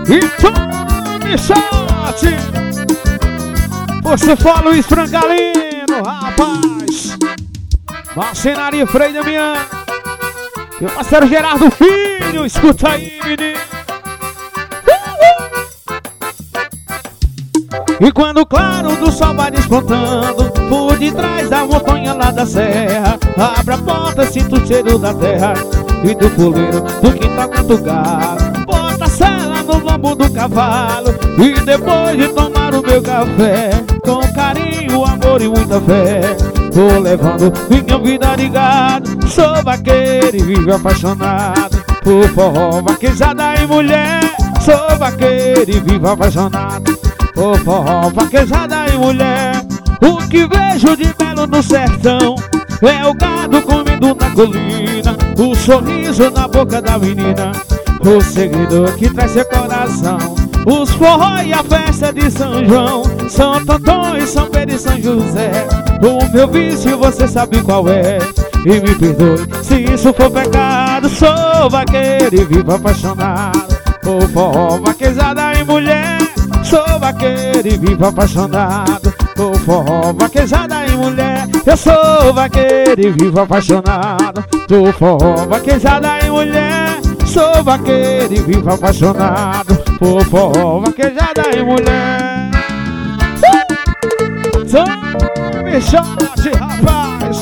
E tome shot. Você fala Luiz Frangalino, rapaz. Marcenaria Frei Damião. E o parceiro Gerardo Filho, escuta aí, menino. E quando o claro do sol vai despontando por detrás da montanha lá da serra, abre a porta, sinto o cheiro da terra e do puleiro do quintal canto galo. Bota a sela no lombo do cavalo e depois de tomar o meu café, com carinho, amor e muita fé, tô levando minha vida de gado. Sou vaqueiro e vivo apaixonado por forró, vaquejada e mulher. Sou vaqueiro e vivo apaixonado por forró, vaquejada e mulher. O que vejo de belo no sertão é o gado comendo na colina, o sorriso na boca da menina, o segredo que traz seu coração. Os forró e a festa de São João, Santo Antônio, São Pedro e São José. O meu vício você sabe qual é, e me perdoe se isso for pecado. Sou vaqueiro e vivo apaixonado por forró, vaquejada e mulher. Sou vaqueiro e vivo apaixonado por forró, vaquejada e mulher. Eu sou vaqueiro e vivo apaixonado por forró, vaquejada e mulher. Sou vaqueiro e vivo apaixonado por forró, vaquejada e mulher. Tome shot, rapaz.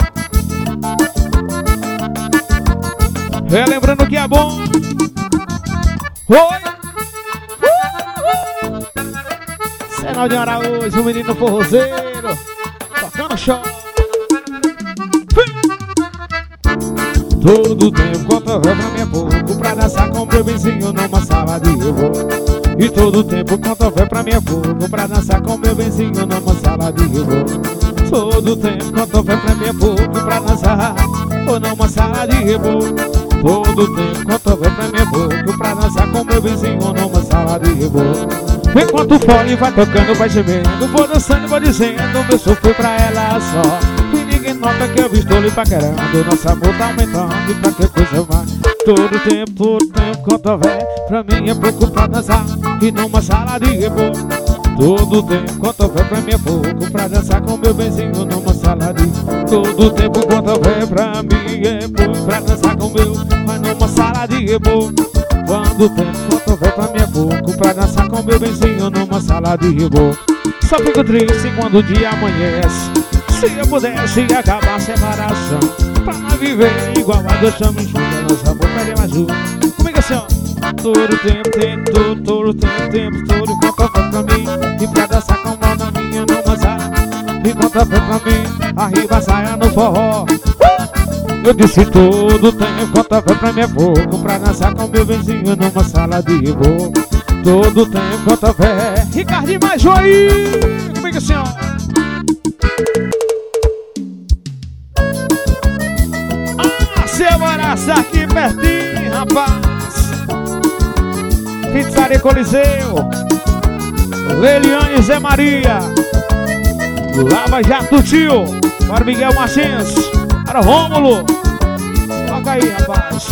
Relembrando que é bom. Oi. Senal Araújo, o menino forrozeiro, tocando show. Todo tempo quanto eu pra mim é pouco pra dançar com meu vizinho numa sala de revô. E todo tempo quanto eu pra mim é pouco pra dançar com meu vizinho numa sala de revô. Todo tempo quanto eu pra mim é pouco pra dançar ou numa sala de revô. Todo tempo quanto eu pra mim é pouco pra dançar com meu vizinho numa sala de revô. Enquanto o fole vai tocando, vai gemendo, vou dançando, vou dizendo, meu sofro pra ela só. E ninguém nota que eu estou lhe paquerando, nosso amor tá aumentando e pra que coisa mais. Todo tempo quanto houver, pra mim é pouco pra dançar e numa sala de revô. Todo tempo quanto houver, pra mim é pouco pra dançar com meu benzinho numa sala de. Todo tempo quanto houver, pra mim é pouco pra dançar com meu, mas numa sala de revô. Quando o tempo quanto houver, pra mim é pouco pra dançar com meu benzinho numa sala de revô. Só fico triste quando o dia amanhece. Se eu pudesse acabar a separação, pra não viver igual a Deus chama enxuga, nosso amor pede mais ajuda. Comigo assim, ó. Todo tempo quanto houver pra mim, e pra dançar com a minha numa sala. E quanto houver pra mim, arriba a saia no forró. Eu disse todo tempo quanto houver pra mim é pouco pra dançar com meu vizinho numa sala de revô. Todo tempo quanto houver. Ricardinho mais aí, comigo assim, ó. Ah, seu morasse aqui pertinho, rapaz. Pizzaria Coliseu, Leliane e Zé Maria, Lava Jato Tio, para Miguel Martins, para Rômulo. Toca aí, rapaz.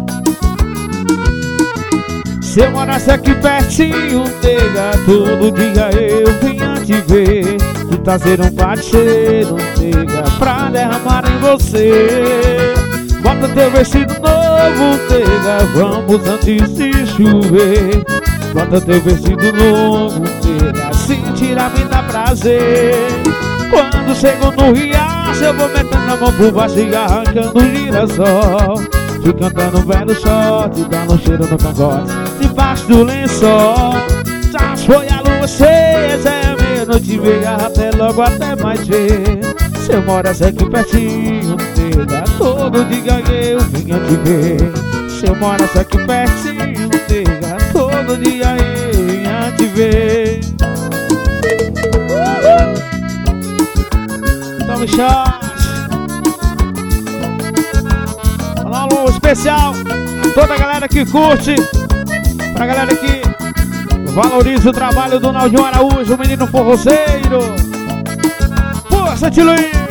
Se eu morasse aqui pertinho, nega, todo dia eu vinha te ver, te trazer um parceiro, nega, pra derramar em você. Bota teu vestido novo, nega, vamos antes de chover. Bota teu vestido novo, nega, sentir-me dá prazer. Quando chego no riacho, eu vou metendo a mão por baixo e arrancando o girassol. Te cantando um velho shot, dando um cheiro no cangote, debaixo do lençol. Já foi a lua cheia, já é meia-noite e meia, até logo, até mais ver. Se eu morasse aqui pertinho, nega, todo dia eu vinha te ver. Se eu morasse aqui pertinho, nega, todo dia eu vinha te ver. Tome shot. Um alô especial a toda a galera que curte, pra galera que valoriza o trabalho do Naldinho Araújo, o menino forrozeiro. Força, Tio Luiz!